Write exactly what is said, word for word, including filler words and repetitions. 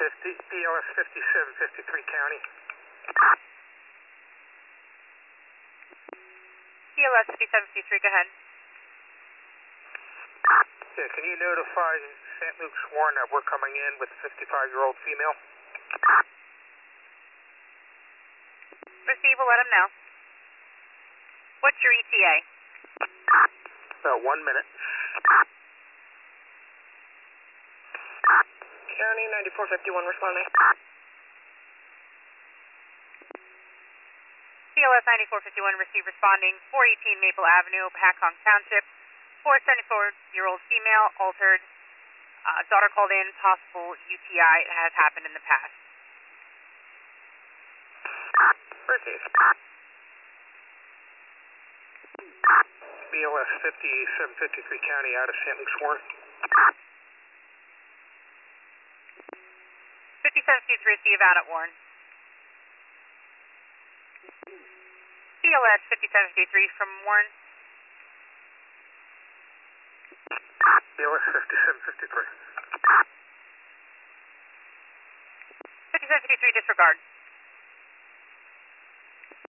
fifty, B L S fifty-seven fifty-three County. B L S fifty-seven fifty-three, go ahead. Yeah, can you notify Saint Luke's Warren that we're coming in with a fifty-five-year-old female? Receive, we'll let them know. What's your E T A? About one minute. County ninety-four fifty-one responding. B L S ninety-four fifty-one, receive responding, four eighteen Maple Avenue, Paccong Township, four seventy-four-year-old female, altered, uh, daughter called in, possible U T I, it has happened in the past. Receive. B L S fifty-seven fifty-three County out of Saint Luke's Warren. fifty-seven fifty-three, receive out at Warren. B L S fifty-seven fifty-three from Warren. B L S fifty-seven fifty-three. fifty-seven fifty-three, disregard.